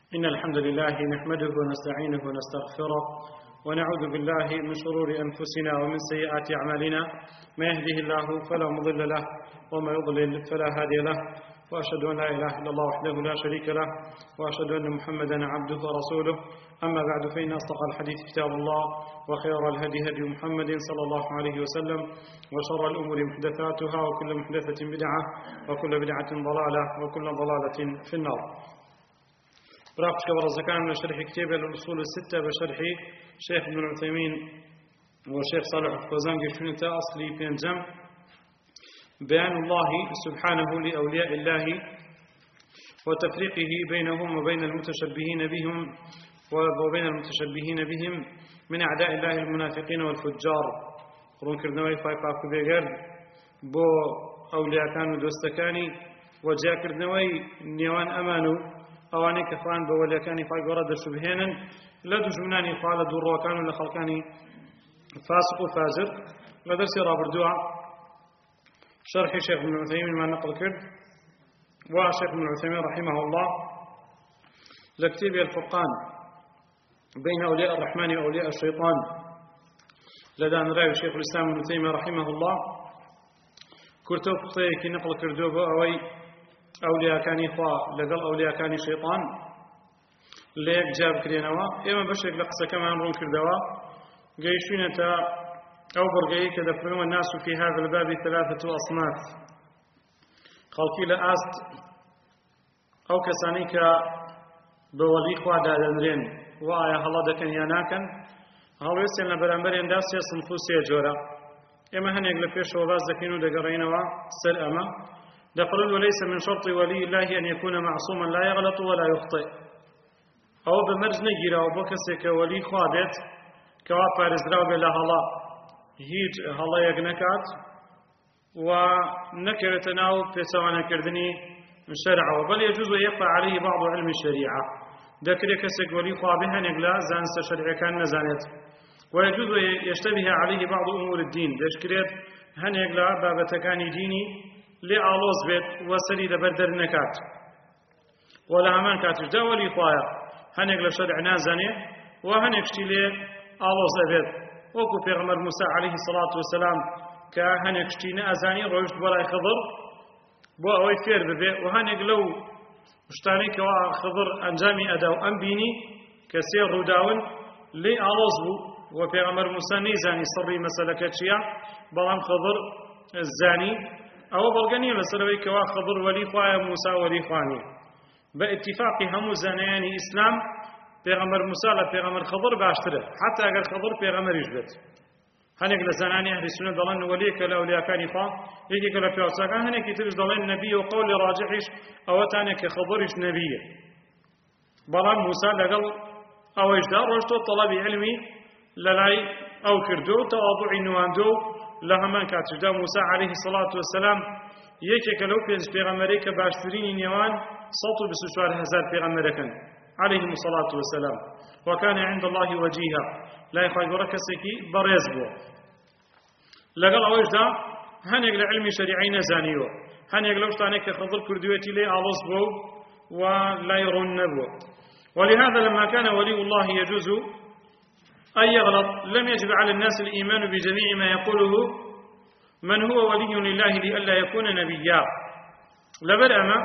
إن الحمد لله نحمده ونستعينه ونستغفره ونعوذ بالله من شرور أنفسنا ومن سيئات أعمالنا ما يهده الله فلا مضل له وما يضلل فلا هادي له وأشهد أن لا إله إلا الله وحده لا شريك له وأشهد أن محمدا عبده ورسوله أما بعد فإن أصدق الحديث كتاب الله وخير الهدي هدي محمد صلى الله عليه وسلم وشر الأمور محدثاتها وكل محدثة بدعة وكل بدعة ضلالة وكل ضلالة في النار. براقش كبرزكان شرح كتاب الأصول الستة بشرح شيخ ابن عثيمين والشيخ صالح الفوزان قشونة أصلي بينجم بيان الله سبحانه لأولياء الله وتفريقه بينهم وبين المتشبهين بهم من أعداء الله المنافقين والفجار. قرون كردنوي فايقا كبير بو أولياء كانوا دوستكاني وجاء كردنوي نيوان أمانو أواني كفان بوليكاني فايقا رد شبهينا لدو جمناني قال دورو كانوا لخلقاني فاسق وفاجر لدرسي رابردوع شرح شيخ ابن عثيمين ما نقل كرد وشيخ ابن عثيمين رحمه الله لكتاب الفرقان بين أولياء الرحمن وأولياء الشيطان لدى أن رأي شيخ الإسلام ابن تيمية رحمه الله كرتو قطيكي نقل كردوبو أوي أولياء كان إخوة لقل أولياء كان شيطان ليك جاب كرينوا إما بشك لقصة كمان رون كردوا قيشونة أو برقعي كذا فرموا الناس في هذا الباب ثلاثة أصناف خلقي لأست أو كسانيك بولي خوادا دنرين وآيا هلا دكن ياناكن هاو يسألنا برامبرين داس يصنفو سيجورا إما هنيك لفيش وباز دكينو دقرينوا سر أما دقلوا وليس من شرط ولي الله أن يكون معصوما لا يغلط ولا يخطئ أو بمرج نجيرا وبكسك ولي خوادت كوا بارزراو بلا هلا هیچ هەڵەیەک نەکات و نەکەوێتە ناو پێچەوانەکردنی شەرعەوە بەڵ يجوز يخفى عليه بعض علم الشريعة دەکرێت کەسێک وەلی خوا بێ هەنێک لە زانستە شەرعیەکان نەزانێت ويجوز يشتبه عليه بعض أمور الدين دەشکرێت هەنێک لە بابەتەکانی دینی لێ ئاڵۆز بێت وەسەری لەبەر دەرنەکات و لە هەمان کاتیشدا وەلی خوایە هەنێک لە شەرع نازانێ و هەنێک شتی لێ ئاڵۆز ئەبێت وكو پیغمبر موسى عليه الصلاة والسلام كهنك شتينا أزاني روجت براي خضر بو أوي فير ببي وهنك لو اشتاني كوا خضر أنجامي أداو أنبيني كسير روداون لي ألوزبو وبيغمبر موسى نيزاني صري مسألة كتشيا بلام خضر الزاني أو بلغني لسلوي كوا خضر ولي خوايا موسى ولي خواني باتفاق هم زانياني إسلام پیغمبر موسی له پیغمبر خضر باشتره حتی اگر خضر پیغمبر یجبت هنیک لزنانی اهل سنت دلن ولی کلا اولیاء کانی فا یکی کلا پیاسکان هنیک ترش دلن نبی و قول راجحش او تانه که خضرش نبیه بلان موسی لقل او اجدار رشتو طلب علمی للاي او كردو تواضع نواندو لهمان كاتجدا موسى عليه الصلاة والسلام يكي كلو پیغمبری که باشترین نیوان 124,000 پیغمبرکن عليهم الصلاة والسلام وكان عند الله وجيها لا يخاف ركسكي بريزبو لقل أوجدا هنيق لعلم شريعين زانيو هنيق لوشتانيك خضر كردويتي لي ألصبو ولا يرون نبو ولهذا لما كان ولي الله يجوز أن يغلط لم يجب على الناس الإيمان بجميع ما يقوله من هو ولي لله لئلا يكون نبيا لبرأما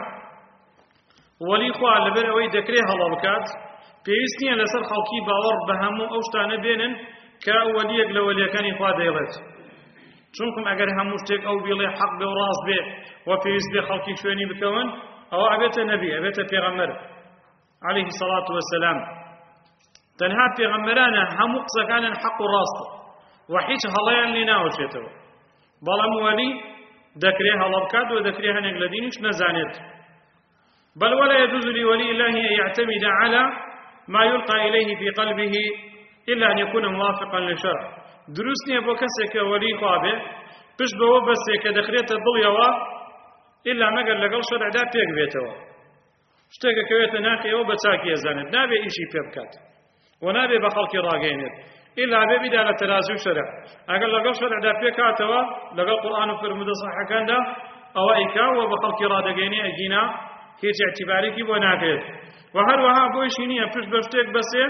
ولی خوا لەبەر ئەوەی دەکرێ هەڵا بکات پێویست نییە لەسەر خەڵکی باوەڕ بە هەموو ئەو شتانە بێنن کە وەلیەک لە وەلیەکانی خوا دەیڵێت چونکم ئەگەر هەموو شتێک ئەو بێڵێ حەق بێ و ڕاست بێ و پێویست بێ خەڵکی شوێنی بکەون ئەوە ئەبێتە نەبی ئەبێتە پێغەمبەر عليه الصلاة والسلام تەنها پێغەمبەرانە هەموو قسەکانیان حەق و ڕاستە و هیچ هەڵەیان لێ ناوەچێتەوە بەڵام وەلی دەکرێ هەڵا بکات و دەکرێ هەنێک لە دینیش نەزانێت بل ولا يجوز لولي الله أن يعتمد على ما يلقى إليه في قلبه إلا أن يكون موافقا للشرع دروسني أبو كسك ولي خوابه بش بو بس كدخريت الضوية إلا ما قال لقل شرع دا بيك بيتوا اشتاك كويت ناقي أو بتاكي زانت نابي إشي بيبكات ونابي بخلق راقينت إلا بيبدا على تلازم شرع أقل لقل شرع دا بيكاتوا لقل قرآن فرمد صحة كان دا أو إيكا وبخلق راقيني أجينا هیچ اعتبارێکی بۆ ناکرێت وهروها بۆیشی نییە پشت بە شتێک بەسێ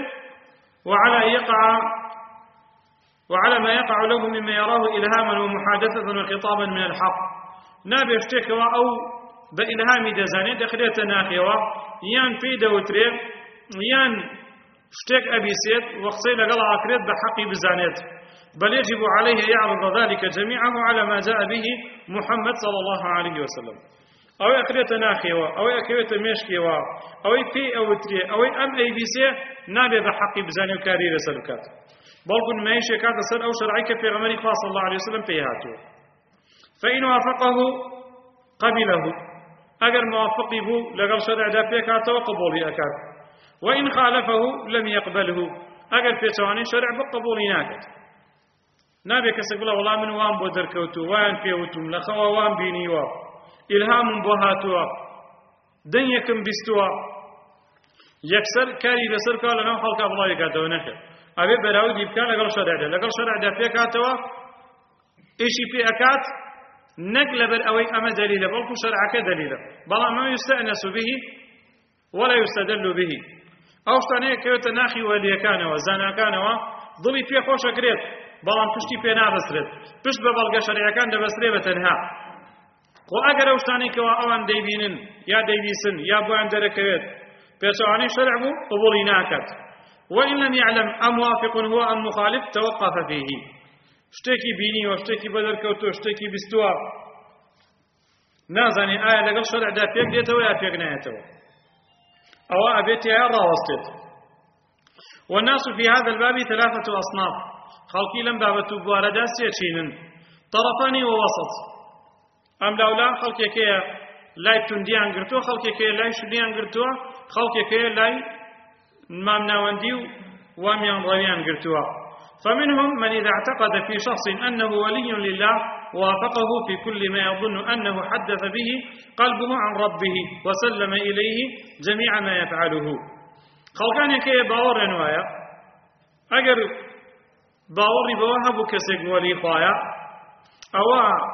وعلى ما يقع له مما يراه إلهاما ومحادثة وخطابا من الحق نابي اشتكوا أو بإلهامي دزاني دخلت ناخيوا يان في دوتري يان اشتك أبي سيد وقصي لقل عكريت بحقي بزانيت بل يجب عليه يعرض ذلك جميعه على ما جاء به محمد صلى الله عليه وسلم أو أكريت ناخيوا أو أكريت مشكيوا أو في أوتري أو أم أي بي سي نابي بحقي بزاني وكارير سلكات بلكن ما يشكات سر أو شرعيك في غمري صلى الله عليه وسلم في هاته فإن وافقه قبله أجر موافقه لقل شرع دا بيكات وقبوله أكاد وإن خالفه لم يقبله أجر في تواني شرع بقبول ناكد نابي كسقل والله من وان بودركوتو وان فيوتم لخوا وان بينيوا إلهام بوهاتوا دنيكم بستوا يكسر كاري بسر قال لنا خلق الله يكادوا نخير أبي براود يبكى لقل شرع دا بيكاتوا إيشي في أكاد نقل بالأوي أما دليل بلكو شرعك دليل بلا ما يستأنس به ولا يستدل به أو شتانيك كيوت ناخي ولي كان وزانا كان ضلي في خوش كريت بلا تشتي في نابسرت بش ببلغ شرع كان دبسري بتنها وأجر أو شتانيك وأوان ديبينن يا ديبيسن يا بو عند ركبت بيسواني شرعه قبولي ناكت وإن لم يعلم أموافق هو أم مخالف توقف فيه شتێکی بینیوە شتێکی بەدەرکەوتووە شتێکی بیستووە نازانێ ئایا لەگەڵ شەرعدا پێک دێتەوە یا پێک نایێتەوە ئەوە ئەبێت یا ڕاوەستێت والناس في هذا الباب ثلاثة أصناف خەڵکی لەم بابەت و بوارەدا سێچینن طرفان ووسط ئەم لاولا خەڵکێکەیە لای توندیان گرتووە خەڵکێکەیە لای شولیان گرتووە خەڵکێکەیە لای مامناوەندی و وامیان ڕەویان گرتووە فمنهم من إذا اعتقد في شخص أنه ولي لله وافقه في كل ما يظن أنه حدث به قلبه عن ربه وسلم إليه جميع ما يفعله خلقان يكي باور نوايا أجر باوري بوهب كسك ولي خوايا أو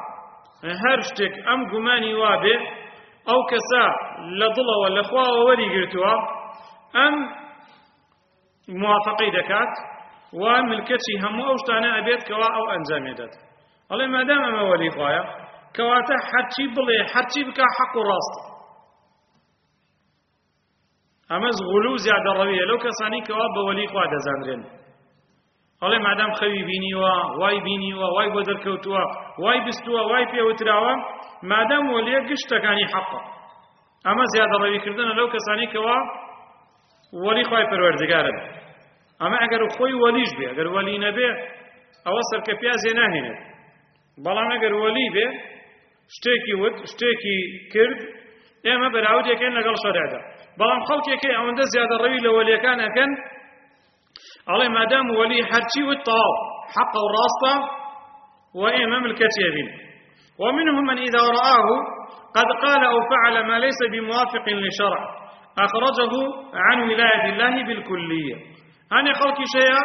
هرشتك أم قماني وابه أو كسا لضل ولا خوا ولي قرتوا أم موافقي دكات وملكتي هم أوشتانا أبيت كوا أو أنزامي دات الله ما دام أما ولي خوايا كواتا حتى بلي حتى بكا حق راست أما زغلو زيادة روية لو كساني كوا بولي خوا دزاندرين الله ما دام خوي بينيوا واي بينيوا واي بدركوتوا واي بستوا واي بيوتراوا ما دام ولي قشتكاني حقا أما زيادة روية كردنا لو كساني كوا ولي خواي پروردگارن أما أجر خوي وليش به أجر ولي نبي أوصل كبيازي ناهنة بلام أجر ولي به اشتكي كرد إما براود يكين نقل شرع ده بلام خلق يكين أو عنده زيادة الروي لو ولي كان أكن على ما دام ولي حرشي والطواف حق وراسته وإمام الكتابين ومنهم من إذا رآه قد قال أو فعل ما ليس بموافق للشرع أخرجه عن ولاية الله بالكلية هاني خلقي شيئا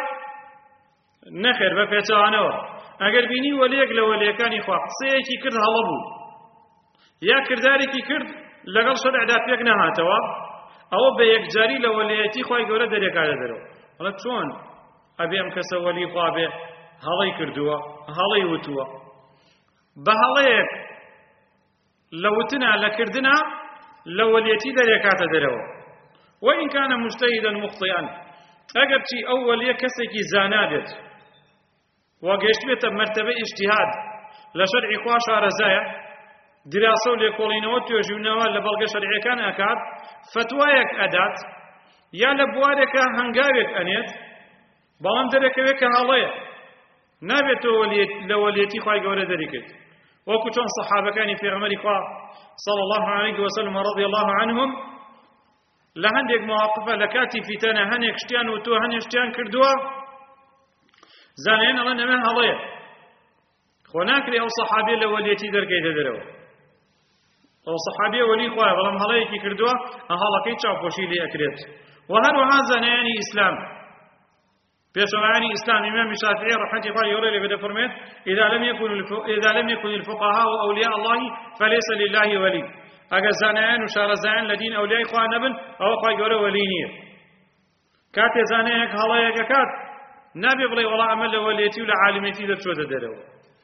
نخير بفتوانوا اگر بيني وليك لوليكاني خوا قصيكي كرد هلبو يا كرداريكي كرد لقل شرع دا بيك نهاتوا او بيك جاري لوليتي خواي قولا دريك على درو هلا چون ابي ام كسا ولي خوا به هلي كردوا هلي وتوا بهليك لوتنا لكردنا لوليتي دريك على درو وان كان مجتهدا مخطئا اگر چی اول یک کسی کی زانادت وگشت بیت مرتبه اجتهاد لشرع خواش رزايا دراسه لكولينو توجونوا لبلغ شرعي كان اكاد فتوايك ادات يا لبوارك هنگاويك انيت بلان دركويك هاليه نابت لوليتي خواي غوره دريكت وكتون صحابه كان في عمر صلى الله عليه وسلم رضي الله عنهم لهندێک مواقفە لە کاتی فیتەنە هەنێک شتیان و تۆ هەنێک شتیان کردووە زانایان ئەڵێن ئەمە هەڵەیە خۆ ناکرێ ئەو سەحابیە لە وەلیەتی دەرکەیتە دەرەوە ئەو سەحابیە وەلی خۆیە بەڵام هەڵەیەکی کردووە هەڵەکەی چاوپۆشی لێ ئەکرێت وهەروەها زانایانی ئیسلام پێشەوایانی ئیسلام ئیمام شافعی ڕەحمەتی خوای گەورەی لێ بێ دەفەرمێت إذا لم يكن الفقهاء أولياء الله فليس لله ولي ئەگەر زانایان و شارەزایان لە دین ئەولیای خوا نەبن ئەوە خوای گەورە وەلی نییە. کاتێ زانایەک هەڵەیەک ئەکات نابێ بڵێ وەڵا ئەمە لە وەلیەتی و لە عالمێتی دەرچۆتە دەرەوە.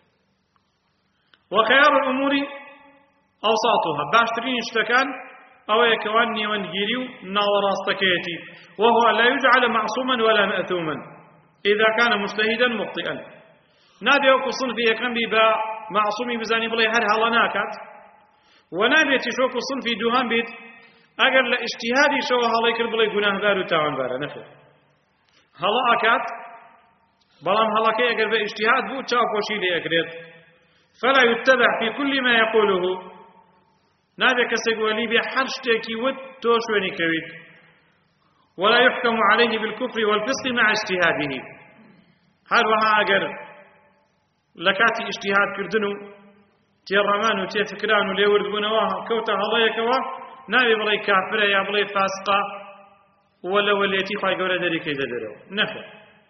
وخيار الأمور أوساطها باشترين اشتكان أو يكوان نيوانجيري ناوراستكيتي وهو لا يجعل معصوما ولا مأثوما إذا كان مجتهدا مخطئا نابي وكو صنفي يكن بيبا معصومي بزاني بلي هر هلا ناكات ونابي تشوكو صنفي دوهان بيت أجر لاجتهادي شو هلا يكر بلي جناه بارو تاوان بارا نخير هلا أكات بلام هلا كي أجر باجتهاد بو تشافوشي لي أجريت فلا يتبع في كل ما يقوله نابي كسيقولي بحرشتكي وتوشوني كويت ولا يحكم عليه بالكفر والفسق مع اجتهاده هل وها أجر لكاتي اجتهاد كردنو تيرمان وتيفكران وليورد بنواها كوتا هلايكوا نابي بلاي كافرة يا بلاي فاسقة ولا وليتي خاي قولة داري كيدا دارو نخل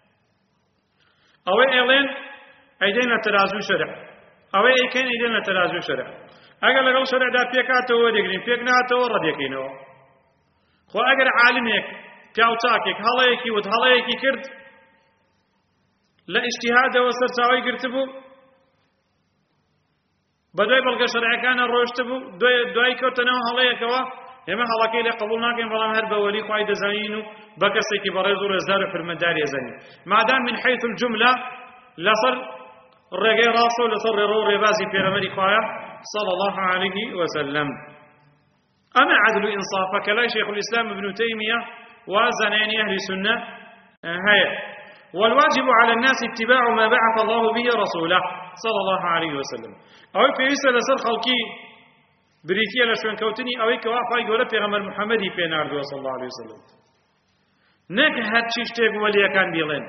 أوي إيلين أيدينا ترازو شرع أوي إيكين أيدينا ترازو شرع أقل لقل شرع دا بيكاتو ودقرين بيكناتو رديكينو خو أقل عالميك كاوتاكيك هلايكي ود هلايكي كرد لا اجتهاد وسرساوي كرتبو بدوي بلغ شرع كان روشتبو دوي كوتنو هلايكوا يما هلاكي لي قبول ناكين بلام هر بولي خواي دزاينو بكسيكي بريزو رزار في المدار يزني ما دام من حيث الجملة لصر الرجاء راسه لصر رو ربازي في رمري خوايا صلى الله عليه وسلم أما عدل إنصافك لا شيخ الإسلام ابن تيمية وزناني أهل السنة هيا والواجب على الناس اتباع ما بعث الله به رسوله صلى الله عليه وسلم أو في رسالة سر خلقي بريتيا لشون كوتني أو كوافي يقول في غمر محمدي في ناردو صلى الله عليه وسلم نك هاتشيشتك وليا كان بيلين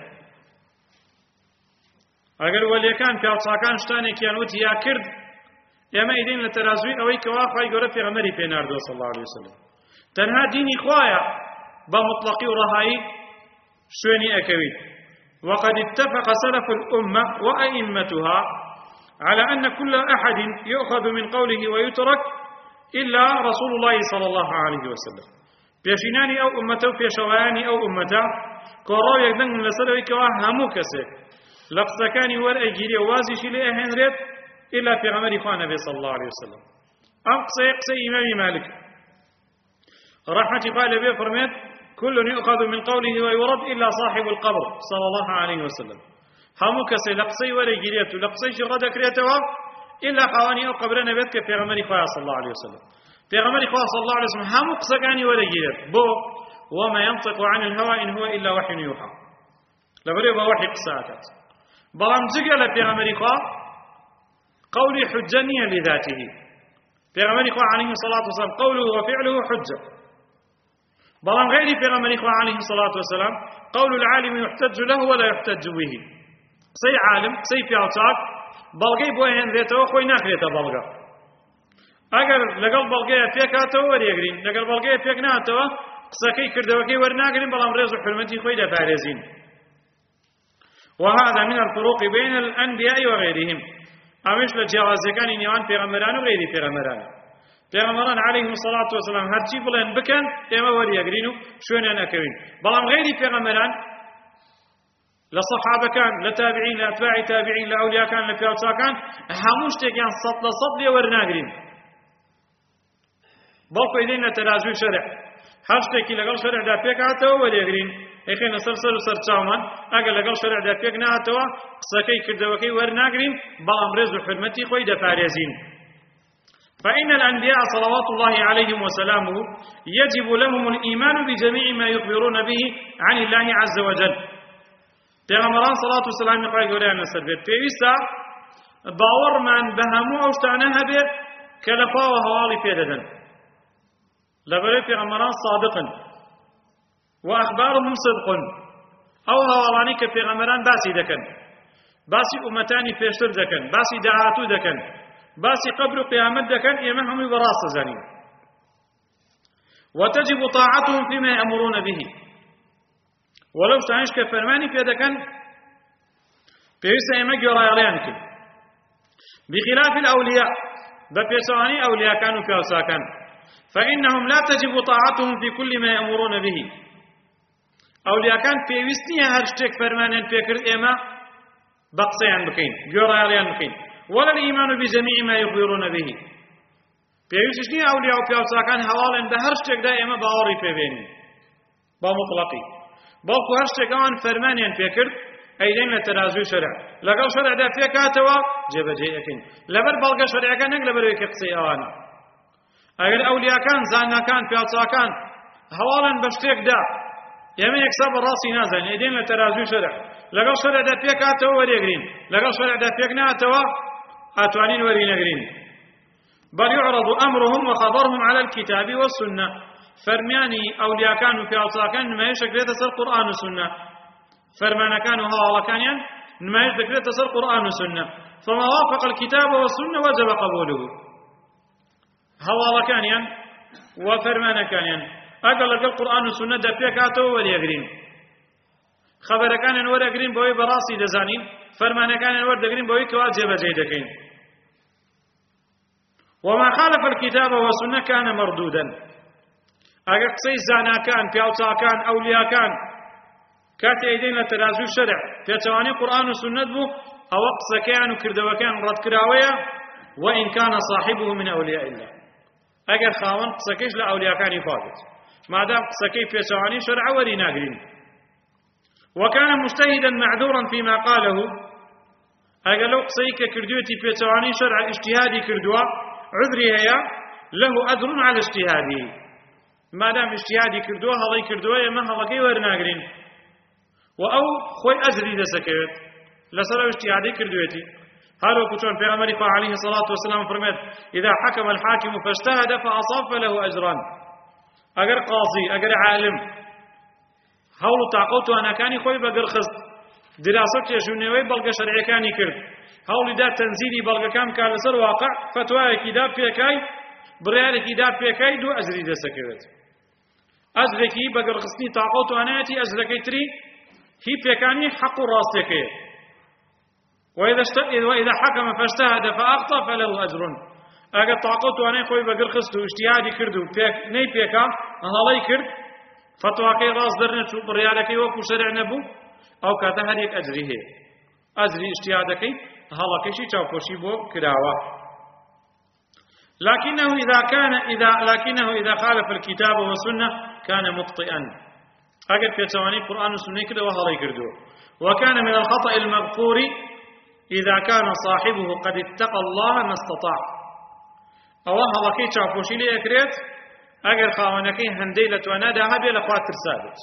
أقل وليا كان في أطاكان شتاني كيانوت يا كرد يما إذن لترازوي أو كوافي يقول في غمر في ناردو صلى الله عليه وسلم تنها ديني خوايا بمطلقي ورهاي شوني أكويت وقد اتفق سلف الأمة وأئمتها على أن كل أحد يؤخذ من قوله ويترك إلا رسول الله صلى الله عليه وسلم بيشيناني أو أمته بيشواني أو أمته كورو يقدن من لسلوي كواه همو كسي لقصكاني والأجيري وازيشي لأهن ريت إلا في غمر إخوان النبي صلى الله عليه وسلم أقصي إمام مالك رحمة قال بيه فرميت كل يؤخذ من قوله ويرد إلا صاحب القبر صلى الله عليه وسلم همو كسي لقصي ولا جريته لقصي شغدا كريته إلا خواني أو قبرنا بيتك في غمر إخوة صلى الله عليه وسلم في غمر إخوة صلى الله عليه وسلم همو قصقاني ولا جريت بو وما ينطق عن الهوى إن هو إلا وحي يوحى لبريبا وحي قصاكت بلام زقل في غمر إخوة قولي حجنيا لذاته في غمر إخوة عليه الصلاة والسلام قوله وفعله حجة بلان غير پیغمبر إخوة عليه الصلاة والسلام قول العالم يحتج له ولا يحتج به سي عالم سي پیاوچاک بلغي بوهن ذاته خوي ناخريته بلغا اگر لقل بلغي پیکاتو وريگرين لقل بلغي پیکناتو قسكي كردوكي ورناگرين بلان رزق حرمتي خوي دفارزين وهذا من الفروق بين الأنبياء وغيرهم أمش لجواز كان نيوان پیغمبران وغير پیغمبران پیغمبران عليه الصلاة والسلام هرچی بلند بکن اما وریگرینو شوێنیان ئەکەوین بەڵام غیری پیغمبران لصحابة كان لتابعين لأتباع تابعين لأولياء كان لبيوتا كان هموش تيكيان صد لصد لي ورناقرين بلقوا إلينا تراجو شرع هاشتكي لقل شرع دا بيك عتوا وليقرين إخينا سرسل وسرچاومان أقل لقل شرع دا بيك نعتوا قصكي كردوكي ورناقرين بلام رزو حرمتي خوي دا فاريزين فإن الأنبياء صلوات الله عليهم وسلامه يجب لهم الإيمان بجميع ما يخبرون به عن الله عز وجل پیغمبران صلاة والسلام نقای گوریان نسر بید پیوستا باور من بهمو اوشتانه هبه کلفا و هوالی پیددن لبره پیغمبران صادقا و اخبارهم صدقا او هوالانی که پیغمبران باسی دکن باسی امتانی پیشتر دکن باسی دعاتو دکن باسی قبر و قیامت دکن ایمه همی براست زنین وتجب طاعتهم فيما يأمرون به ولو شانش كفرماني في دكان بيسا إما جراياليان كن بخلاف الأولياء بپێچەوانی ئەولیاکان و پیاوچاکان فإنهم لا تجب طاعتهم في كل ما يأمرون به ئەولیاکان پێویست نییە هەر شتێک فەرمانیان پێکرد ئێمە بە قسەیان بکەین گوێڕایەڵیان بکەین ولا الإيمان بجميع ما يخبرون به پێویستیش نییە ئەولیا و پیاوچاکان هەواڵێن بە هەر شتێکدا ئێمە باوەڕی پێبێنین با مطلقی بەڵکو هەر شتێک ئەوان فەرمانیان پێکرد ئەیدەین لە تەرازوی شەرع لەگەڵ شەرعدا پێکاتەوە جێبەجێ ئەکەین لەبەر بەڵگە شەرعەکە نەک لەبەرەوەی قسەی ئەوانە ئەگەر ئەولیاکان زاناکان پیاوچاکان هەواڵن بە شتێکدا ئێمە یەکسا بەڕاستی نازانین ئەیدەین لە تەرازوی شەرع لەگەڵ شەرعدا پێکاتەوە وەرێگرین لەگەڵ شەرعدا پێک ناتەوە ئاتوانین وەرینەگرین بل يعرض أمرهم وخبرهم على الكتاب والسنة فرمياني أولياء كانوا في أوصاكان ما يشكل تسر قرآن والسنة فرمانا كانوا هوا كانيا ما يشكل تسر قرآن والسنة فما وافق الكتاب والسنة وجب قبوله هوا كانيا وفرمانا كانيا أقل لك القرآن والسنة دفيكاته وليقرين خبر كان ورقرين بوي براسي دزانين فرمانا كان ورقرين بوي كواجب جيدكين وما خالف الكتاب والسنة كان مردودا أجر قصي زانا كان بيوتا كان أولياء كان كاتي أيدين لترازو الشرع في تواني قرآن والسنة بو أو قصة كان وكردوا كان رد كراوية وإن كان صاحبه من أولياء الله أجر خاون قصة كيش لأولياء كان يفاضل ما دام قصة كيف في تواني شرع ورينا قرين وكان مجتهدا معذورا فيما قاله أجر لو قصيك كردوتي في تواني شرع اجتهادي كردوا عذري هي له أجر على اجتهاده ما دام اجتهادي كردوه هذي كردوه ما هذي ورناقرين وأو خوي أجري لسكت لسرو اجتهادي كردوتي هذا كتون في أمريكا عليه الصلاة والسلام فرمت إذا حكم الحاكم فاجتهد فأصاب فله أجران أجر قاضي أجر عالم هول تعقلت أنا كاني خوي بقر خص دراسة يجوني بلغ شرعي كاني كرد هول دا تنزيلي بلغ كام كان لسر واقع فتوى كتاب بيكاي بريال كتاب بيكاي دو أجري دا سكرت أجركي بقر خصني تعقلت أنا أتي أجركي تري هي بيكاني حق راسك وإذا حكم فاجتهد فأخطأ فله أجر أجر تعقلت أنا خوي بقر خصتو اجتهادي كردو ني بيكا هلاي كرد فتوى راس درنا شو بريالك وكو شرع نبو أو كاتها هيك أجري هي أجري اجتهادك هلا كشي تشوفوشي بو كراوة لكنه إذا خالف الكتاب والسنة كان مخطئا أجد في تواني القرآن والسنة كده وهلا يكردو وكان من الخطأ المغفور إذا كان صاحبه قد اتقى الله ما استطاع أو هلا كي تشوفوشي لي أكريت أجد خاونكي هنديلة ونادى هبي لخواتر ثابت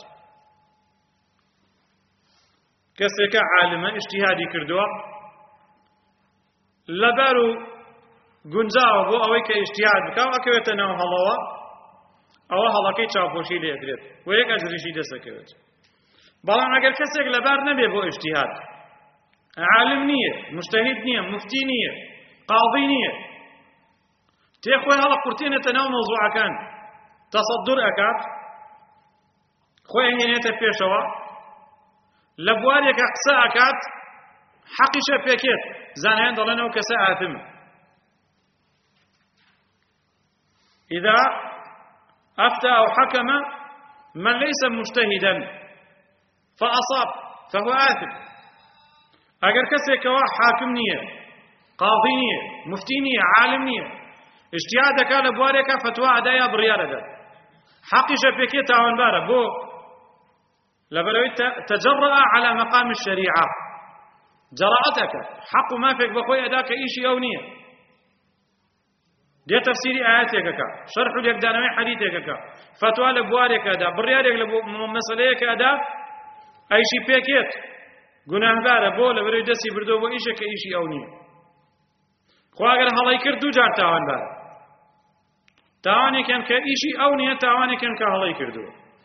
كسك عالما اجتهادي كردوا لبارو گونجاو بۆ ئەوەی کە ئیجتیهاد بکاو ئەکەوێتە ناو هەڵەوە ئەوە هەڵەکەی چاوپۆشی لێ ئەگرێت و یەک ئەجریشی دەسەکەوێت بەڵام ئەگەر کەسێک لەبار نەبێ بۆ ئیجتیهاد عالم نییە مجتهید نییە مفتی نییە قاضی نییە تێخۆی هەڵە قورتێنێتە ناو مەوزوعەکان تەسەدور ئەکات خۆی ئەهێنێتە پێشەوە لە بوارێکە قسە ئەکات حەقیشە پێکێت زانایان دەڵێنەوە کەسە ئاثمە إذا أفتى أو حكم من ليس مجتهدا فأصاب فهو آثم أجر كسيك حاكم نية قاضي نية مفتي نية عالم نية اجتهادك على بوارك فتوى أدايا بريالة حقش بكي تعاون بارا بو لبلوي تجرأ على مقام الشريعة جرأتك حق ما فيك بخوي أداك إيشي أو نية دي تفسير آياتك شرح لك دانوي حديثك فتوى لبوارك أدا بريالك لمسأليك أدا أي شي بيكيت گناه بارا بو لبلوي دسي بردو بو إيشك إيشي أو نية خو أقل هلاي كردو جار تاوان بارا تاواني كان كإيشي أو نية تاواني كان كهلاي كردو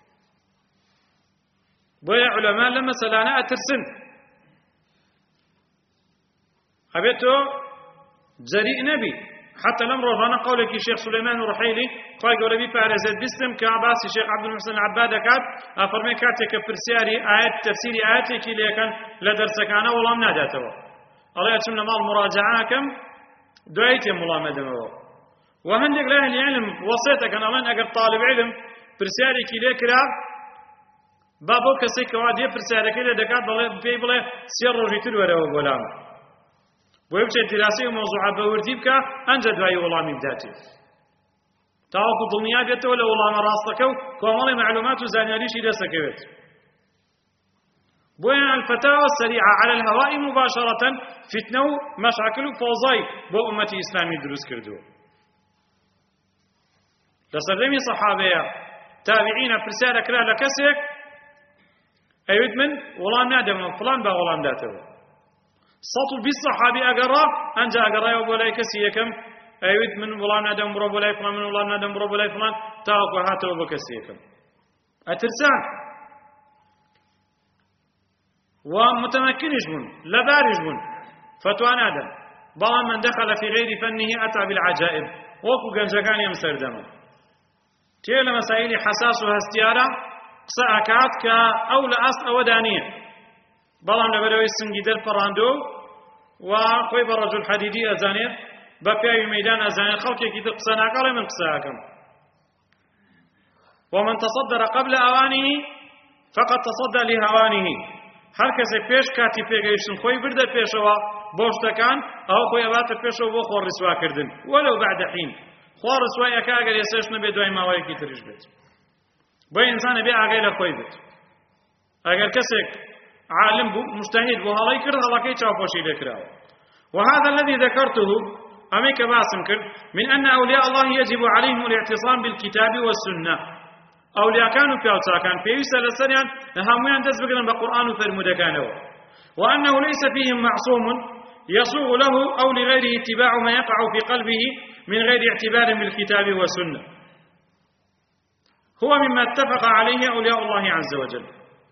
بويا علماء لما سلانا أترسن أبيتو جريء نبي حتى لم رجعنا قولك الشيخ سليمان الرحيلي قال قولي بارزت بسم كعباس الشيخ عبد المحسن العباد كات أفرمي كاتك برسياري آيات تفسيري آياتك اللي كان لدرسك أنا والله مناداته الله يتمنى مال مراجعاكم دوای تێم وڵام ئەدەمەوە و هەندێک لە ئەهلی عیلم وەسیەتەکەن ئەڵێن ئەگەر طالب عیلم پرسیارێکی لێ کرا با بۆ کەسێک کەوا دێ پرسیارەکەی لێ دەکات پێی بڵێ 3 ڕۆژی تر وەرەوە بۆ لام بۆیە بچێت دیراسی مۆزوعە بەوردی بکە ئەنجە دوایی وەڵامی بداتێت تاوەکو دڵنیا بێتەوە لە وەڵامە ڕاستەکە و کۆمەڵی معلومات و زانیاریشی دەستەکەوێت بۆیە الفتاوى السريعة على الهواء مباشرة فتنة ومشاكل وفوضى بو أمتي إسلامي دروس كردو لسردمي صحابية تابعين برسالة كلا لكسك أيود من ولام نادم فلان با ولام داته سطو بالصحابي أقرأ أنجا أقرأ وبولاي كسيكم أيود من ولام نادم برو بولاي فلان من ولام نادم برو بولاي فلان تاقوا هاتوا بكسيكم أترسان ومتمكنش بون لبارج بون فتوان آدم بلان من دخل في غير فنه أتى بالعجائب وكو جنجكان يمسر دمه تيلا مسائل حساس وهستيارة قصاكات كأول أصل أو دانية بلان لبروي السنجدر فراندو وخوي برجل حديدي أزانير بقيا ميدان أزانير خلقي كده قصانا قال من قصاكم ومن تصدر قبل أوانه فقد تصدى لهوانه هر کەسێک پێش کاتی پێگەیشتن خۆی بردە پێشەوە بۆ شتەکان ئەوە خۆی ئەباتە پێشەوە بۆ خۆ ڕسواکردن وەلەو بعد حین خوا ڕسوای ئەکا ئەگەر ئێسێش نەبێت دوای ماوەیەکی تریش بێت بۆ ئینسانە بێ ئاگای لە خۆی بێت ئەگەر کەسێک عالم بوو مجتهد بوو هەڵەی کرد هەڵەکەی چاوپۆشی لێکراوە وهذا الذي ذكرته أميك باسم كرد من أن أولياء الله يجب عليهم الاعتصام بالكتاب والسنة أولياء كانوا في أوساكان في يسأل السريان هميان تسبقنا بالقرآن فرمودكانه وأنه ليس فيهم معصوم يصوغ له أو لغيره اتباع ما يقع في قلبه من غير اعتبار بالكتاب والسنة هو مما اتفق عليه أولياء الله عز وجل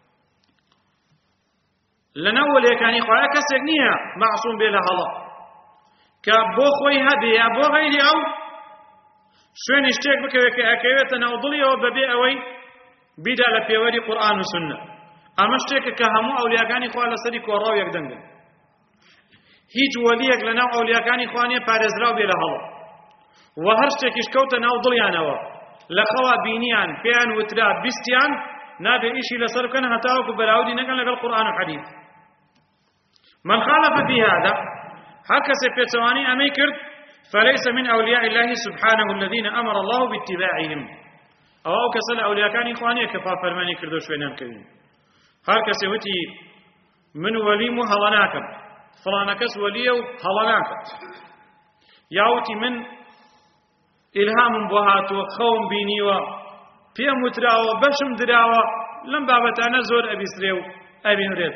لنول يكاني قولا كسجنية معصوم بلا الله كبو خوي هدي أبو غيري أو شوين اشتيك بك أكيوتنا وضلي وببيع أوي بدا لبيوري قرآن وسنة أما اشتيك كهمو أولياء قولا صديق وراو يقدنقن هیچ وليك لنا أولياء إخواني بارزراو بلا الله وهرشتك اشكوتنا وضليانوا لخوا بينيان بيان وترا بستيان نابي إشي لسركن هتاوك بلاودي نقل لك القرآن والحديث من خالف في هذا هكذا سيبتواني أميكر فليس من أولياء الله سبحانه الذين أمر الله باتباعهم أو كسل أولياء كان إخواني كفا فرماني كردو شوينام كريم هكذا سيوتي من ولي مهلناكم فلانكس وليو هلناكم ياوتي من إلهام بوهاتو خوم بينيوا پێم وتراوە بەشم دراوە لەم بابەتانە زۆر ئەبیسترێ و ئەبینرێت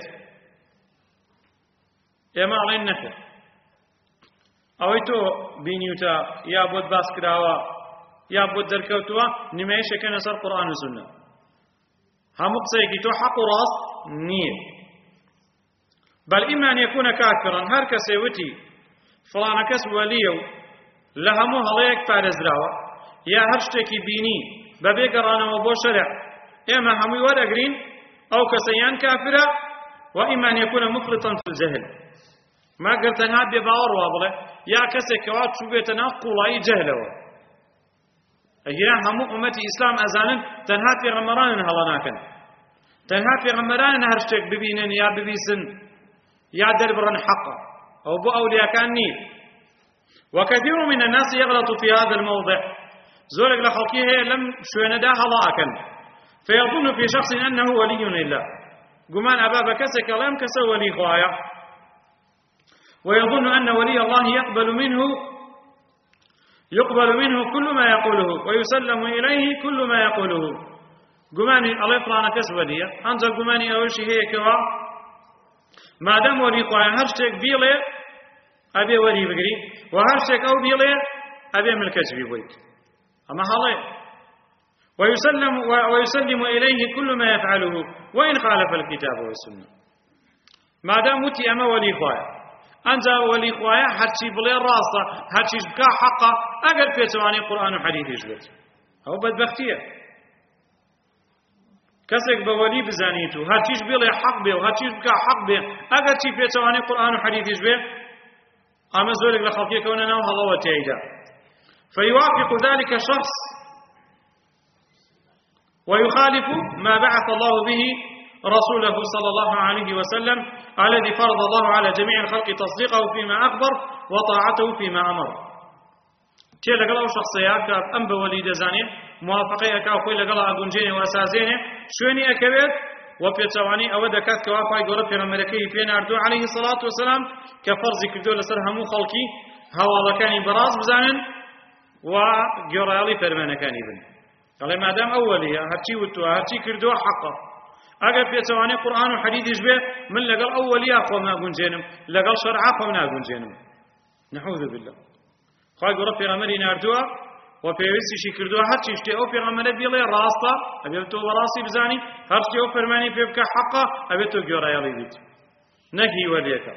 ئێمە ئەڵێن نەکرد ئەوەی تۆ بینیوتە یا بۆت باس کراوە یا بۆت دەرکەوتووە نمایشەکە لەسەر قورئان و سوننە هەموو قسەیەکی تۆ حەق و ڕاست نییە بەل ئیما ئەن یەکوونە کافرن هەر کەسێ وتی فڵانە کەس وەلیە و لە هەموو هەڵەیەک پارێزراوە یا هەر شتێکی بینی بەبێ گەڕانەوە بۆ شەرع ئێمە هەمووی وەرەگرین ئەو کەسە یان کافرە وإما أن يكون مفرطا في الجهل ما قلت أنها بباور وابله يا كسك كوات شو بيتنا قولاي جهله أجينا هم أمتي إسلام أزانا تنها في غمران هلناكن تنها في غمران هرشتك ببينن يا ببيسن يا دربرن حقا أو بو أولياء كان نيل وكثير من الناس يغلط في هذا الموضع زورك لخلقيه لم شويندا هلاكن فيظن في شخص أنه ولي لله قمان أباب كسك لم كسر ولي خوايا ويظن أن ولي الله يقبل منه كل ما يقوله ويسلم إليه كل ما يقوله قماني الله فلانا كس وليا أنزل قماني أول شيء هي كوا ما دام ولي خوايا هرشتك بيلي أبي ولي بقري وهرشتك أو بيلي أبي ملكش بيبويك أما هلاي ويسلم إليه كل ما يفعله وإن خالف الكتاب والسنة ما دام متي أما ولي خوايا أنت ولي خوايا هرشي بلي راسة هرشي بكا حقا أقل بيتواني قرآن وحديث يجبت أو بدبختية كسك بولي بزانيتو هرشي بلي حق بي وهرشي بكا حق بي أقل شي بيتواني قرآن وحديث يجبت أما زورك لخلقية كوننا وهلا تيجا فيوافق ذلك الشخص ويخالف ما بعث الله به رسوله صلى الله عليه وسلم الذي فرض الله على جميع الخلق تصديقه فيما أخبر وطاعته فيما أمر. تي لقل أو شخصيات أم بوليد زاني موافقية كأخوي لقل أقنجين وأسازين شوني أكبر وبيتواني أو دكات كوافاي قرب في الملكي في ناردو عليه الصلاة والسلام كفرز كردو لسر همو خلقي هوا لكاني براز بزانن وقرالي فرمان كاني بن قال ما دام أولية هرتي وتو هرتي كردو حقا أجر بيتواني قرآن وحديث يشبه من لقل أولية قومنا أقنجينم لقل شرعا قومنا أقنجينم نعوذ بالله خواهي قرب في الملكي ناردوها وپێویستی شی کردووە هەرچی شتێ ئەو پێغەمبەرە بڵێ ڕاستە ئەبێت تۆ بەڕاستی بزانی هەر شتێ ئەو فەرمانی پێ بکە حەقە ئەبێت تۆ گوێڕایەڵی بیت نەک هیوەلێکە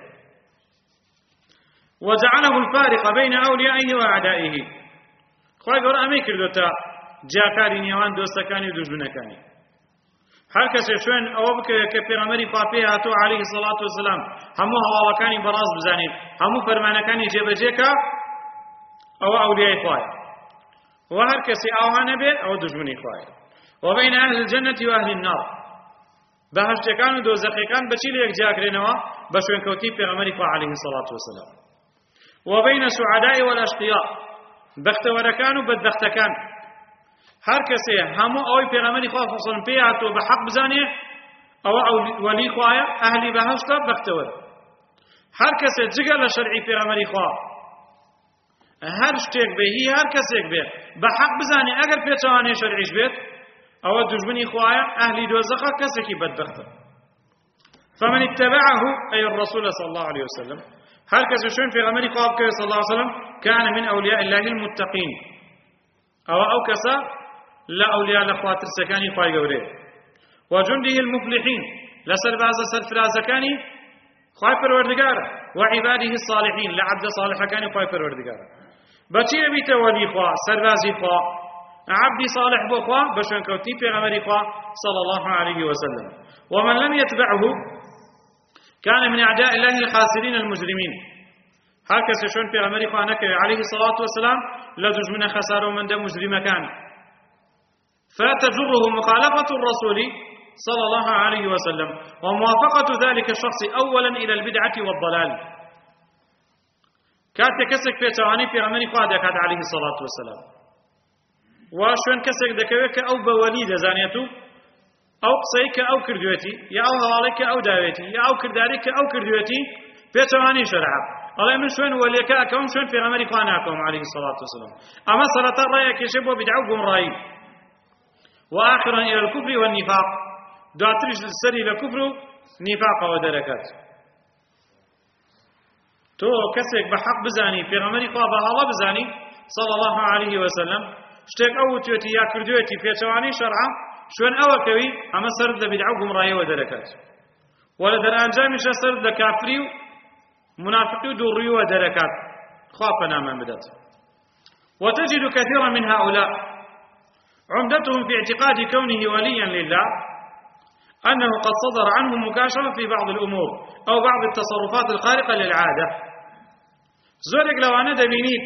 وجعله الفارق بين أوليائه وأعدائه خواهی گەورە ئەمەی کردوتە جیاکاری نێوان دۆستەکانی و دوژمنەکانی هەر کەسێ شوێن ئەوە بکەوێت کە پێغەمبەری خوا پێی هاتووە عەلەیهی سەڵاتو وەسەلام هەموو هەواڵەکانی بەڕاست بزانێت هەموو فەرمانەکانی جێبەجێکە ئەوە ئەولیای خوایە وهر كسي أوهان به أو دجمني خواهي وبين أهل الجنة وأهل النار بهشت كانوا دوزخي كان بشيل يكجاك لنوا بشوين كوتي في غمري عليه الصلاة والسلام وبين السعداء والأشقياء بخت وركانوا بدخت كان هر كسي همو أوي في غمري خواه فصلا بيعتو بحق بزانيه أو ولي خواهي أهلي بهشت بخت ور هر كسي جغل شرعي في غمري خواه هر شتێک بێ هی هەر کەسێک بێ بە حەق بزانێ ئەگەر پێچەوانەی شەرعیش بێت ئەوە دوژمنی خوایە ئەهلی دۆزەخە کەسێکی بەدبەختە فمن اتبعه أي الرسول صلى الله عليه وسلم هر کەس شوێن پێغەمبەری خوا بکەوێت صلى الله عليه وسلم كان من أولياء الله المتقين أو كەسە لە ئەولیا لە خواترسەکانی خوای گەورەیە وجنده المفلحين لەسەر بازە سەرفرازەکانی خوای پەروەردگارە وعباده الصالحين لعبد صالحەکانی خوای پەروەردگارە بچی بیت ولی خوا سربازی خوا عبد صالح بو خوا بشن کوتی پیغمبری خوا صلى الله عليه وسلم ومن لم يتبعه كان من اعداء الله الخاسرين المجرمين هكذا شون پیغمبری خوا نکه عليه الصلاه والسلام لدجمن خسار من ده مجرم كان فتجره مخالفه الرسول صلى الله عليه وسلم وموافقه ذلك الشخص اولا الى البدعه والضلال كاتێک کەسێک پێچەوانەی پێغەمبەری خوا دەکات عەلەیهی سەڵات وەسەلام و شوێن کەسێک دەکەوێت کە ئەو بە وەلی دەزانێت و ئەو قسەی کە ئەو کردوێتی یا ئەو هەواڵەی کە ئەو داوێتی یا ئەو کرداری کە ئەو کردوێتی پێچەوانەی شەرعە ئەڵێ من شوێن وەلیەکە ئەکەوم شوێن پێغەمبەری خوا ناکەوم عەلەیهی سەڵات وەسەلام ئەمە سەرەتا ڕایەکێشێ بۆ بیدعە و گومڕایی وآخرا إلى الكفر والنفاق دواتریش سەری لە کوفر و نیفاقەوە دەرەکات تو کەسێک بە حەق بزانی پێغەمبەری خوا بە هەڵە بزانی صلى الله عليه وسلم شتێک ئەو وتوێتی یا کردوێتی پێچەوانەی شەرعە شوێن ئەوەکەوی ئەمە سەرت لە بیدعە و گومڕاییەوە دەرەکات و لە دەرئەنجامیشە سەرت لە کافری و منافقی و دووڕوویەوە دەرەکات خوا پەنامان بدات وتجد كثيرا من هؤلاء عمدتهم في اعتقاد كونه وليا لله أنه قد صدر عنه مكاشفة في بعض الأمور أو بعض التصرفات الخارقة للعادة زۆرێک لەوانە دەبینیت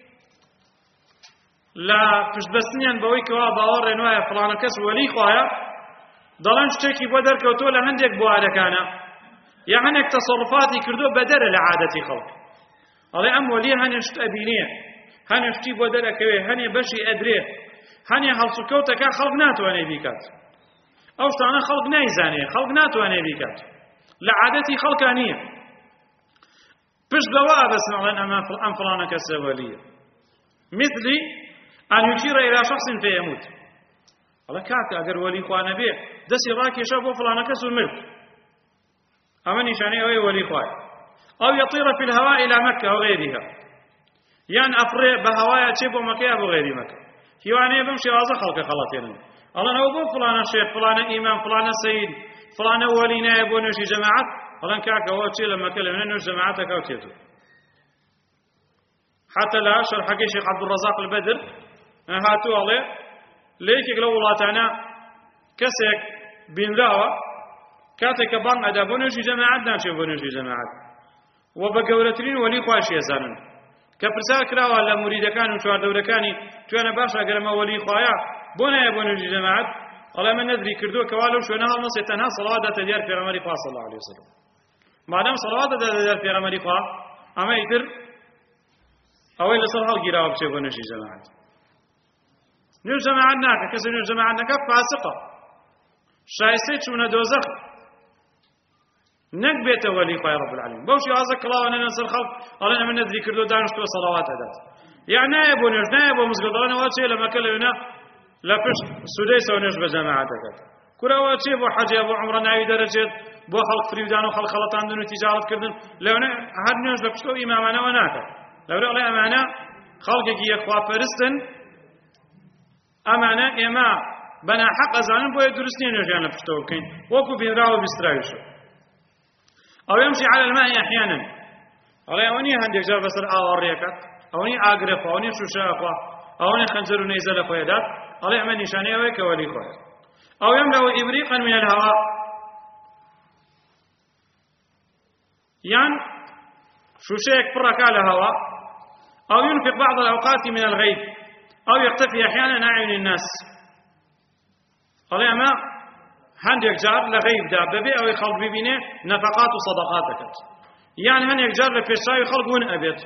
لە پشتبەستنیان بەوەی کەوا باوەڕێن وایە فڵانە کەس وەلی خوایە دەڵێن شتێکی بۆ دەرکەوتۆ لە هەندێک بوارەکانە یا هەندێک تەسەڕوفاتی کردو بەدەرە لە عادەتی خەڵک ئەڵێ ئەم وەلیە هەنێ شت ئەبینێ هەنێ شتی بۆ دەرەکەوێ هەنێ بەشی ئەدرێ هەنێ هەڵسوکەوتەکە خەڵک ناتوانێ بیکات ئەو شتانە خەڵک نایزانێ خەڵک ناتوانێ بیکات لە عادەتی خەڵکا نییە پشت بەوە بەس نەڵێن ئەم فڵانە کەسە وەلیە مثل أن يشير إلى شخص فيموت الله كاكا أجر ولي خوانه به دسي راكي شافو فلان كسر ملك أما نشاني أو ولي خواه أو يطير في الهواء إلى مكة أو غيرها يعني أفري بهوايا تشيبو مكة أو غير مكة هيواني بمشي غازة خلق خلطين الله نوبو فلان الشيخ فلان إمام فلان سيد فلان ولي نائب ونشي جماعات الله كاكا هو تشيل مكة لمن نش جماعتك أو تيتو حتى لا شرح شيخ عبد الرزاق البدر هاتو عليه ليك لو ولاتنا كسك بين لاوا كاتك بان أدا بنوشي جماعات ناشي بنوشي جماعات وبقولترين ولي خواشي يزانن كبرسا كراوا على مريدكان وشوار دوركاني تونا باشا قرما ولي خوايا بونا يا بونا الجماعات الله من ندري كردو كوالو شونا نص تنها صلوات تدير في عمر صلى الله عليه وسلم ما دام صلوات تدير في عمر اما يدر اويل صلاه القراءه بشي بونا جماعات نيو جماعتنا كسر نيو جماعتنا فاسقه شايسيت من دوزخ نكبت ولي خويا رب العالمين بوشي هذاك الله وانا ننسى الخلق الله من ندري كردو دانش تو صلوات هذا يعني نائب ونائب ومسجد الله واتشي لما كلمنا لا فش سديس ونش بجماعتك كرا واتشي بو حج ابو عمره ناوي درجه بو خلق فريدان وخلق خلطان دون تجاره كردن لو هاد نش بكشتو امامنا وناك لو الله امانه خلقك يا اخوا فرستن امانه اما بنا حق ازانن بو درسني نجان بكشتو كين وكو بيراو بيسترايشو أو يمشي على الماء أحيانا الله أوني هندك جاب بسر آواريكا أوني أقرب أوني شوشافا أوني خنزر ونيزل خويدات الله يعمل نشانية ويك ولي خويد أو يملأ إبريقا من الهواء يعني شوشيك برك على الهواء أو ينفق بعض الأوقات من الغيب أو يختفي أحيانا أعين الناس الله يعمل هندێک جار لە غەیب دا بەبێ ئەوەی خەڵک ببینێ نەفەقات و سەدەقات دەکات یان هەندێک جار لە پێشاوی خەڵک ون ئەبێت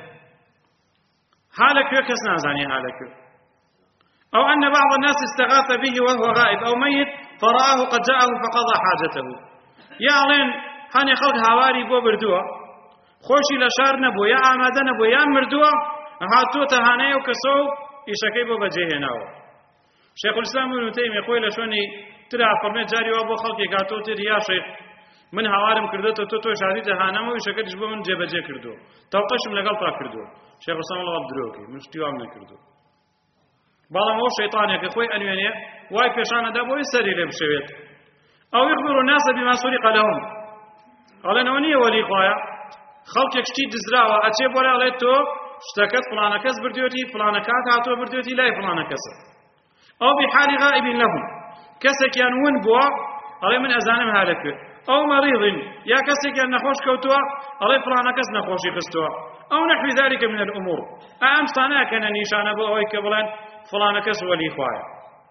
حالەکوێ کەس نازانێ حالەکوێ أو أن بعض الناس استغاث به وهو غائب أو ميت فرآه قد جاءه فقضى حاجته يا علين هاني خلق هاواري بو بردوه خوشي لشار نبو يا آماده نبو يا مردوه هاتو تهاني وكسو إشاكي بو بجيهناو شيخ الإسلام ابن تيمية يقول لشوني ترى فرمي جاري وابو خلقي قاتو تري يا شيخ من هوارم كردو تو شادي جهنم وشكل جبو من جبجه كردو توقشم لقل طرا كردو شيخ الإسلام الله بدروكي مشتيوام نكردو بالا مو شيطان يا اخوي انوانيه واي بيشان دا بو يسري له بشويت او يخبر الناس بما سرق لهم قال نونيه ولي خويا خلق يكشتي دزراوا اتشي بولا عليه تو اشتكت فلان كس برديوتي فلان كات هاتو برديوتي لا فلان كس او بحال غائب لهم كسك ينون بوا علي من ازانم هالك او مريض يا كسك نخوش كوتوا علي فلان كس نخوشي خستوا او نحو ذلك من الامور ام صانا كان نيشان ابو او كبلان فلان كس ولي خوايا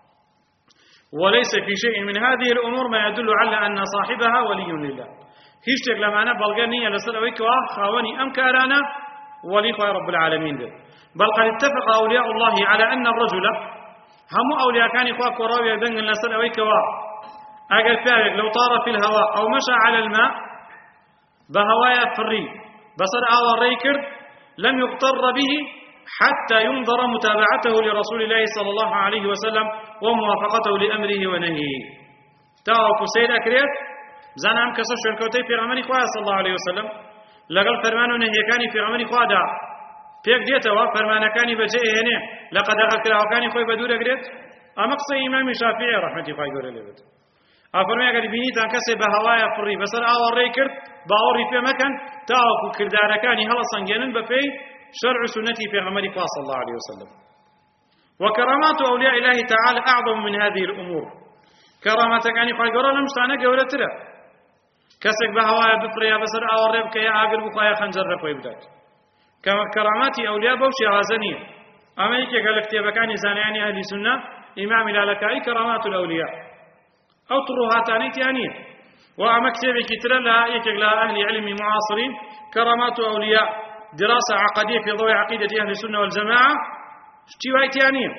وليس في شيء من هذه الامور ما يدل على ان صاحبها ولي لله هيش لما انا بلغني لسلويك خاوني امكارانا ولي خوايا رب العالمين ده. بل قد اتفق اولياء الله على ان الرجل هم أولياء كان يخاف وراوي بين الناس أويك أجل فارق لو طار في الهواء أو مشى على الماء بهوايا فري بصر أو الريكر لم يغتر به حتى ينظر متابعته لرسول الله صلى الله عليه وسلم وموافقته لأمره ونهيه تاوكو سيد أكريت زانا هم كسر شركوتي في عمر إخوة صلى الله عليه وسلم لقل فرمان ونهي كان في عمر إخوة دا پێک دێتەوە فەرمانەکانی بەجێ هێنێ لە قەدەغەکراوەکانی خۆی بەدوو دەگرێت ئەمە قسەی ئیمامی شافعی ڕەحمەتی خوای گەورە لێ بێت ئەفەرمێ ئەگەر بینیتان کەسێ بە هەوایە فڕی بەسەر ئاوەڕێی کرد باوەڕی پێ مەکەن تاوەکو کردارەکانی هەڵەسەنگێنن بە پێی شەرع و سنەتی پێغەمبەری خوا صلی الله عليه وسلم وكرامات أولياء الله تعالى أعظم من هذه الأمور كراماتكاني خوای گەورە لەم شتانە گەورەترە کەسێک بە هەوایە بفڕێ بەسەر ئاوەڕێ بکە ئاگر بخوایە خەنجەر لە خۆی بدات كرامات أولياء بوشي غازنية أمريكا قال كتابكاني زانياني أهل سنة إمام الالكائي كرامات الأولياء أو طروهاتاني تانية وأما كتابي كتلا لها يكلا أهل علم معاصرين كرامات أولياء دراسة عقدية في ضوء عقيدة أهل السنة والجماعة اشتواء تانية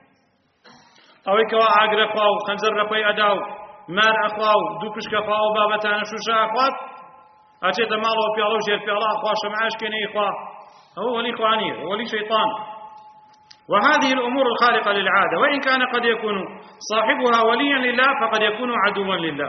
أو يكوا عقر أخواو خنزر رفاي أداو مار أخواو دوكشك أخواو بابتان شوشا أخوات أجد مالو في الله وجهل في الله أخوا شمعاش كيني إخواه هو ولي إخوانية ولي شيطان وهذه الأمور الخارقة للعادة وإن كان قد يكون صاحبها وليا لله فقد يكون عدوا لله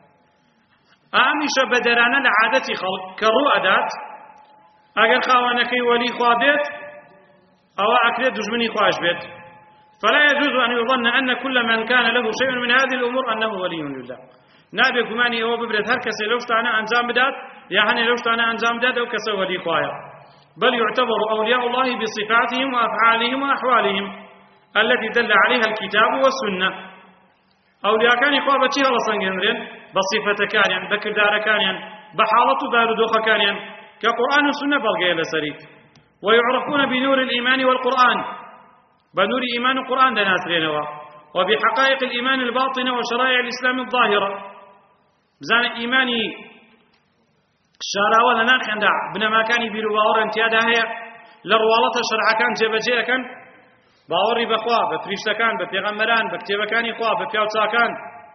أمش بدرانا لعادة خلق كرؤدات أجل خاوانكي ولي خوابت أو أكلت دجمني خواش بيت فلا يجوز أن يظن أن كل من كان له شيء من هذه الأمور أنه ولي لله نابي كماني هو ببرد هر كسي لوشت أنا أنزام بدات يعني لوشت أنا أنزام بدات أو كسي ولي خوايا بل يعتبر أولياء الله بصفاتهم وأفعالهم وأحوالهم التي دل عليها الكتاب والسنة أولياء كان يخواب تشيها لصنجنرين بصفة كانيا بكردار كانيا بحالة باردوخ كانيا كقرآن السنة بلغي لسري ويعرفون بنور الإيمان والقرآن بنور إيمان القرآن دناسرينوا وبحقائق الإيمان الباطنة وشرائع الإسلام الظاهرة بزان إيماني شارع ولا ناخندا بنما كان بيرو باور انتيادا هي لروالته شرع كان جبجه كان باوري بخوا بفريشتا كان بپیغمبران بكتابه كان خوا بپیاوچا كان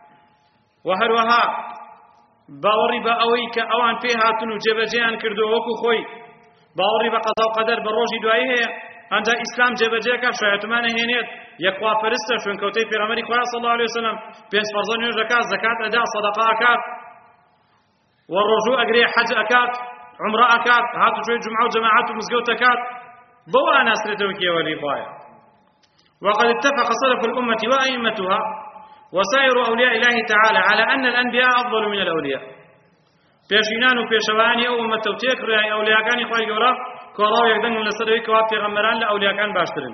وهروها باوري باوي كاوان فيها تنو جبجهان كردو وكو خوي باوري بقضاء وقدر بروجي دعاي هي انجا اسلام جبجه كا شيطان هينيت يقوا فرسته شون كوتي پیغمبري خوا صلى الله عليه وسلم بيس فرضان زكاه اداء صدقه اكات والرجوع أجري حج أكات عمرة أكات هاتوا شوية جمعة وجماعات ومسجد أكات بوا ناس ردوكي وليفايا وقد اتفق سلف الأمة وأئمتها وسائر أولياء الله تعالى على أن الأنبياء أفضل من الأولياء بيشينان وبيشواني أو أمة توتيك رأي أولياء كان يخوي جورا كوراو يقدن لسدوي كواب غمران لأولياء كان باشترين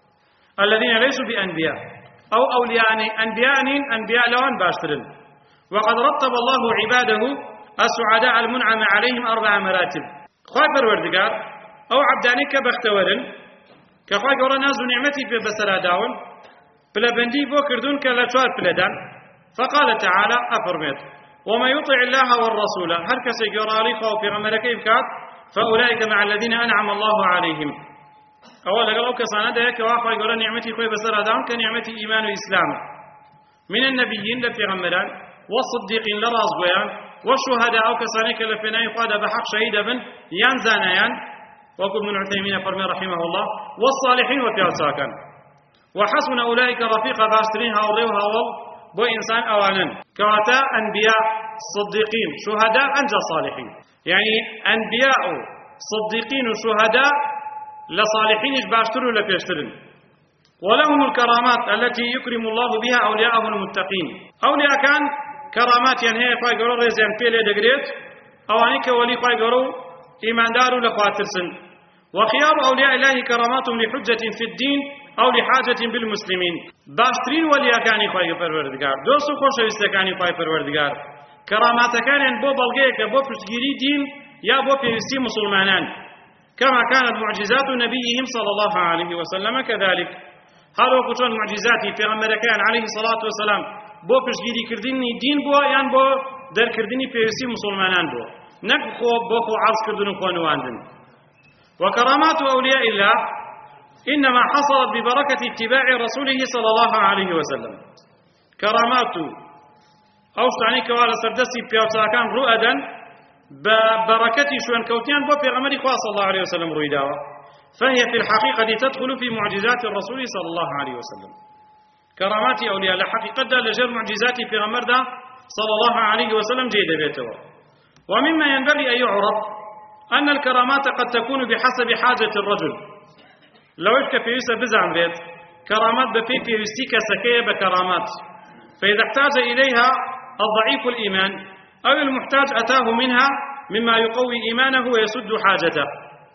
الذين ليسوا بأنبياء أو أولياء أنبياء لوان باشترين وقد رتب الله عباده السعداء المنعم عليهم 4 مراتب خواهي پروردگار او عبداني كبختورن كخواهي قرى ناز نعمتي في بسرا داون بلا بندي بو كردون كلا چوار بلدان فقال تعالى أفرميت وما يطع الله والرسول هر كسي قرى ليخوا في غمرك إبكات فأولئك مع الذين أنعم الله عليهم أولا قال أو كسانا ده كواخواهي قرى نعمتي خوي بسرا داون كنعمتي إيمان وإسلام من النبيين لفي غمران والصديقين لراز بيان والشهداء أو كسانيك لفناي قاد بحق شهيدا بن ينزانيان وقل من عثيمين فرمي رحمه الله والصالحين وفياساكا وحسن أولئك رفيقا باشترين هاوريوها وال بو إنسان أوانا كواتا أنبياء صديقين شهداء أنجا صالحين يعني أنبياء صديقين وشهداء لصالحين باشتروا لفيشترين ولهم الكرامات التي يكرم الله بها أولياءه المتقين أولياء كان كرامات يعني هي خواهي قروا رزيان بيلي دقريت أوانيك ولي خواهي قروا إيمان داروا لخواتر سن وخيار أولياء الله كراماتهم لحجة في الدين أو لحاجة بالمسلمين باشترين وليا كاني خواهي پروردگار دوستو خوش وستكاني خواهي پروردگار كرامات كان بو بلغيك بو پشتگيري دين يا بو پيوستي مسلمانان كما كانت معجزات نبيهم صلى الله عليه وسلم كذلك هارو كتون معجزاتي في غمركان عليه الصلاة والسلام بو پشتگیری کردنی دین بو یان بو در کردنی پیوستی مسلمانان بو نک خو بو خو عرض کردن خو نواندن وكرامات أولياء الله إنما حصلت ببركة اتباع رسوله صلى الله عليه وسلم كرامات أوصعني كوالا سردسي بيوساكان رؤدا ببركة شوان كوتيان بو في غمري صلى الله عليه وسلم رويداوا فهي في الحقيقة تدخل في معجزات الرسول صلى الله عليه وسلم كرامات أولياء لحقيقة لجر معجزات في غمر صلى الله عليه وسلم جيد بيته ومما ينبغي أن يعرف أن الكرامات قد تكون بحسب حاجة الرجل لو إذا في يوسف بزعم بيت كرامات في يوسيك سكية بكرامات فإذا احتاج إليها الضعيف الإيمان أو المحتاج أتاه منها مما يقوي إيمانه ويسد حاجته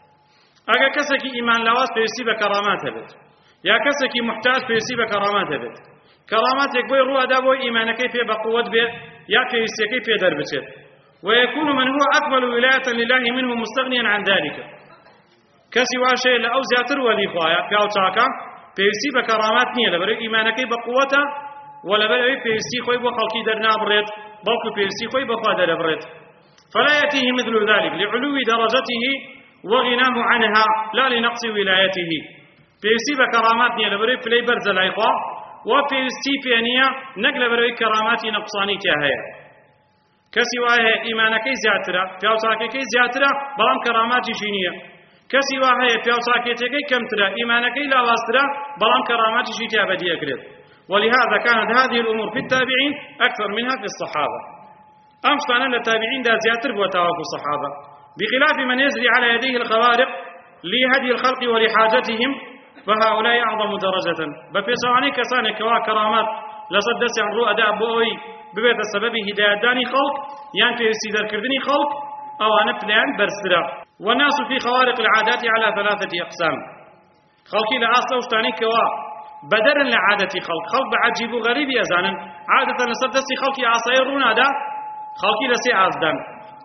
أجا كسكي إيمان لواس في يوسف بكرامات بيت يا كسكي محتاج في يسيب كرامات بيت كرامات يكبر روى دابو إيمان كيف بقوة به يا كيف دربته ويكون من هو أكمل ولاية لله منه مستغنيا عن ذلك كسوى شيء لأو زياتر وليخوايا في أوتاكا في يسيب كرامات نية لبرو إيمان كيف بقوته ولا بلو في يسيب خوي بخلقي درنا بريت بلكو في يسيب خوي بخواد بريت فلا يأتيه مثل ذلك لعلو درجته وغناه عنها لا لنقص ولايته پێویستی بە کەرامات نییە لەبەرەوەی پلەی بەرزە لای خوا و پێویستی پێ نییە نەک لەبەرەوەی کەراماتی نەقسانی تیا هەیە کەسی وایە هەیە ئیمانەکەی زیاترە پیاوچاکەکەی زیاترە بەڵام کەراماتیشی نییە کەسی وا هەیە پیاوچاکێتەکەی کەمترە ئیمانەکەی لاوازترە بەڵام کەراماتیشی تیا بەدیە کرێت ولهذا كانت هذه الأمور في التابعين أكثر منها في الصحابة أمشتنا للتابعين دا زياتر بوتاوك الصحابة بخلاف من يجري على يديه الخوارق لهدي الخلق ولحاجتهم فهؤلاء أعظم درجة بفيسواني كساني كوا كرامات لصدس عن رؤى دا بوي ببيت السبب هداية خلق يعني في سيدر كردني خلق أو أنا بلان برسرا والناس في خوارق العادات على 3 أقسام خلقي لأصل وشتاني كوا بدر لعادة خلق بعجيب غريب يزانا عادة لصدس خلقي عصيرون هذا خلقي لسي عزدان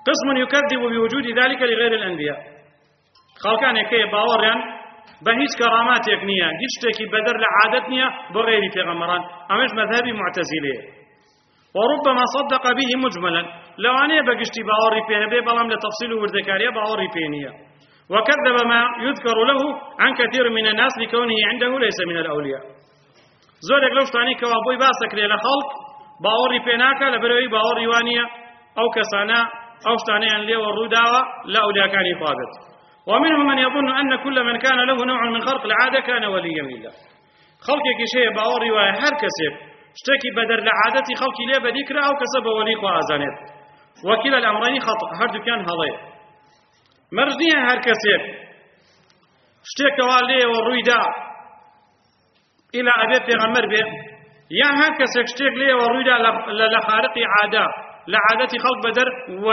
قسم يكذب بوجود ذلك لغير الأنبياء خلقان يكي باوريان بهيج كرامات يكنية هيج بدر لعادتنيا بغير في غمران أمش مذهبي معتزلية وربما صدق به مجملا لو أنا بقشتي باوري فيها بي بلام لتفصيل وردكاريا باوري فينيا وكذب ما يذكر له عن كثير من الناس لكونه عنده ليس من الأولياء زورك لو شتاني كوابوي باسك لي لخلق باوري فيناكا لبروي باوري وانيا أو كسانا أو شتاني أن لي والرداوة لا أولياء كان ثابت ومنهم من يظن أن كل من كان له نوع من خرق العادة كان وليا لله خلقك شيء باوري وهي هركسب اشتكي بدر لعادتي خلقي ليه بذكر أو كسب وليق وآزانات وكلا الأمرين خطأ هردو كان هضير مرجنية هركسب اشتكي واليه والرويدا إلى أبي پیغمبر به يا هركسب اشتكي ليه والرويدا لخارق عادة لعادتي خلق بدر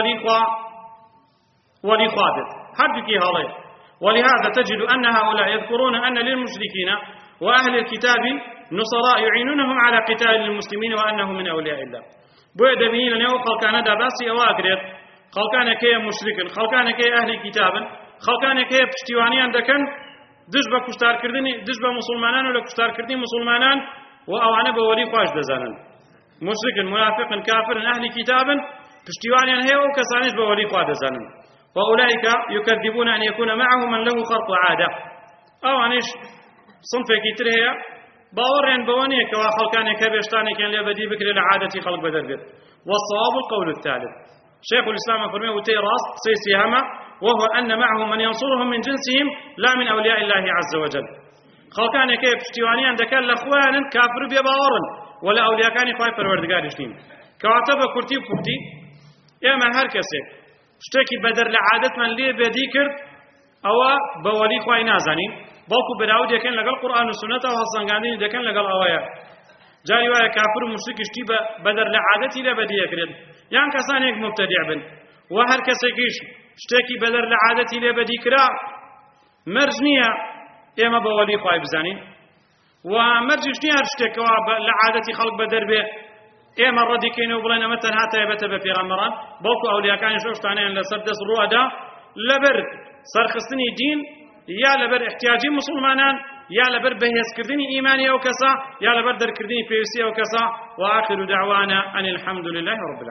وليق وادت هردو كي هضير ولهذا تجد أن هؤلاء يذكرون أن للمشركين وأهل الكتاب نصراء يعينونهم على قتال المسلمين وأنهم من أولياء الله بوئد بهين لنهو خلقان داباسي أواقرير خلقان كي مشرك خلقان كي أهل كتاب خلقان كي بشتوانيان دكن دجبا كشتار كردني دجبا مسلمانان ولا كشتار كردني مسلمانان وأوانا بولي خواش دزانن مشرك منافق كافر أهل كتاب بشتوانيان هي وكسانيش بولي خواش دزانن وأولئك يكذبون أن يكون معه من له خرق عادة أو عنيش صنفك ترهي باورين بوانيك وخلقانك بيشتانك يعني لبدي بكر لعادة خلق بدر بيت والصواب القول الثالث شيخ الإسلام فرميه وتي راس سيسيهما وهو أن معهم من ينصرهم من جنسهم لا من أولياء الله عز وجل خلقانك بشتواني عندك الأخوان كافر بيباورن ولا أولياء كان خواهي پروردگار اشتين كواتب كرتي بكرتي إما هركسي اشتكي بدر لعادة من ليه بديكر أو بولي خواهي نازانين باوكو براود يكن لقال القرآن والسنة وهالصنقانين يكن لقال آوايا جاري وايا كافر ومشرك اشتي بدر لعادتي لبدي يكرد يعني كسان هيك مبتدع بن وهر كسيكيش اشتكي بدر لعادتي لبدي كرا مرجنية اما بولي خواهي بزانين ومرجشنية اشتكوا لعادتي خلق بدر به اما الردي كينو بلين امتن هاتا يبتا في غمران باوكو اولياء كان يشوشتانين لسردس الرؤدا لبر سرخصني دين يا لبر احتياجي مسلمانان يا لبر بهيس كردني إيماني أو كسا يا لبر در كردني بيوسي أو كسا وآخر دعوانا أن الحمد لله رب العالمين.